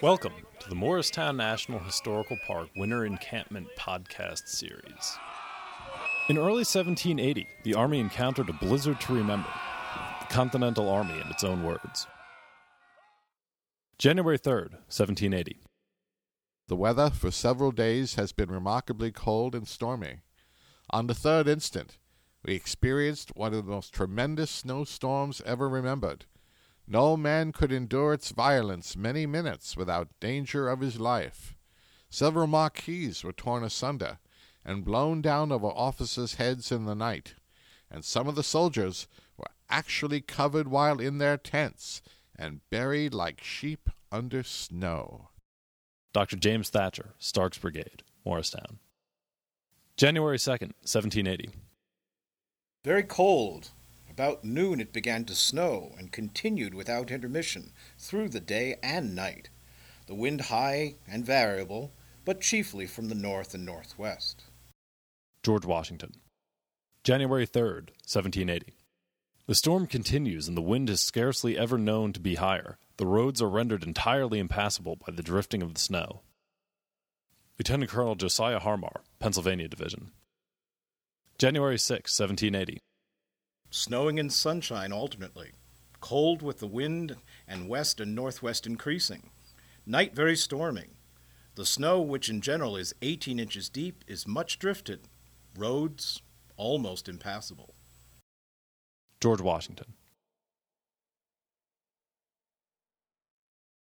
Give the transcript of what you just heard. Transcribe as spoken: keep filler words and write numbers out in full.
Welcome to the Morristown National Historical Park Winter Encampment Podcast Series. In early seventeen eighty, the Army encountered a blizzard to remember. The Continental Army, in its own words. January third, seventeen eighty. The weather for several days has been remarkably cold and stormy. On the third instant, we experienced one of the most tremendous snowstorms ever remembered. No man could endure its violence many minutes without danger of his life. Several marquees were torn asunder and blown down over officers' heads in the night, and some of the soldiers were actually covered while in their tents and buried like sheep under snow. Doctor James Thatcher, Stark's Brigade, Morristown. January second, seventeen eighty. Very cold. About noon it began to snow and continued without intermission through the day and night. The wind high and variable, but chiefly from the north and northwest. George Washington. January third, seventeen eighty. The storm continues and the wind is scarcely ever known to be higher. The roads are rendered entirely impassable by the drifting of the snow. Lieutenant Colonel Josiah Harmar, Pennsylvania Division. January sixth, seventeen eighty. Snowing and sunshine alternately. Cold with the wind and west and northwest increasing. Night very stormy. The snow, which in general is eighteen inches deep, is much drifted. Roads almost impassable. George Washington.